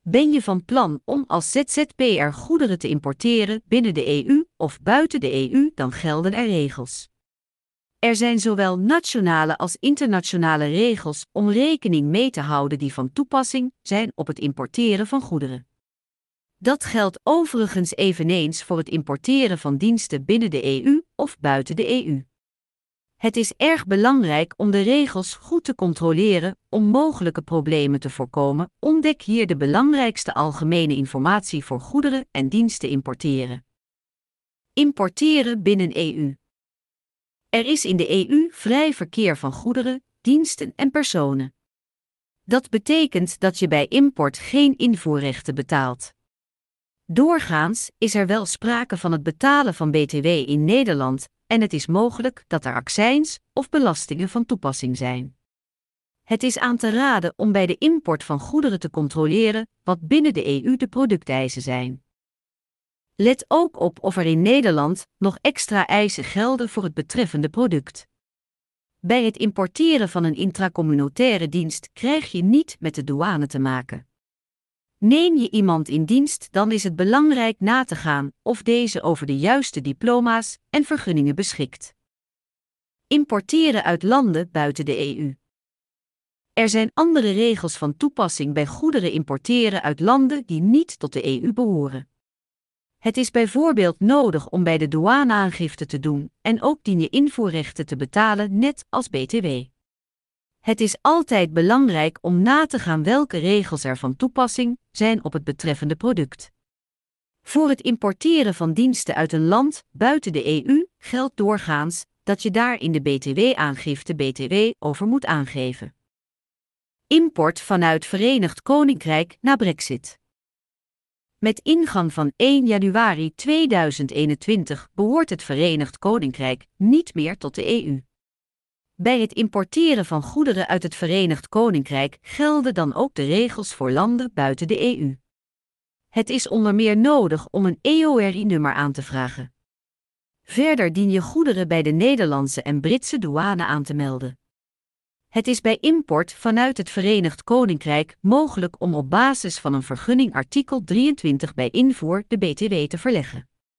Ben je van plan om als ZZP'er goederen te importeren binnen de EU of buiten de EU, dan gelden er regels. Er zijn zowel nationale als internationale regels om rekening mee te houden die van toepassing zijn op het importeren van goederen. Dat geldt overigens eveneens voor het importeren van diensten binnen de EU of buiten de EU. Het is erg belangrijk om de regels goed te controleren om mogelijke problemen te voorkomen. Ontdek hier de belangrijkste algemene informatie voor goederen en diensten importeren. Importeren binnen EU. Er is in de EU vrij verkeer van goederen, diensten en personen. Dat betekent dat je bij import geen invoerrechten betaalt. Doorgaans is er wel sprake van het betalen van BTW in Nederland en het is mogelijk dat er accijns of belastingen van toepassing zijn. Het is aan te raden om bij de import van goederen te controleren wat binnen de EU de producteisen zijn. Let ook op of er in Nederland nog extra eisen gelden voor het betreffende product. Bij het importeren van een intracommunautaire dienst krijg je niet met de douane te maken. Neem je iemand in dienst, dan is het belangrijk na te gaan of deze over de juiste diploma's en vergunningen beschikt. Importeren uit landen buiten de EU. Er zijn andere regels van toepassing bij goederen importeren uit landen die niet tot de EU behoren. Het is bijvoorbeeld nodig om bij de douane aangifte te doen en ook dien je invoerrechten te betalen, net als BTW. Het is altijd belangrijk om na te gaan welke regels er van toepassing zijn op het betreffende product. Voor het importeren van diensten uit een land buiten de EU geldt doorgaans dat je daar in de BTW-aangifte BTW over moet aangeven. Import vanuit Verenigd Koninkrijk na Brexit. Met ingang van 1 januari 2021 behoort het Verenigd Koninkrijk niet meer tot de EU. Bij het importeren van goederen uit het Verenigd Koninkrijk gelden dan ook de regels voor landen buiten de EU. Het is onder meer nodig om een EORI-nummer aan te vragen. Verder dien je goederen bij de Nederlandse en Britse douane aan te melden. Het is bij import vanuit het Verenigd Koninkrijk mogelijk om op basis van een vergunning artikel 23 bij invoer de BTW te verleggen.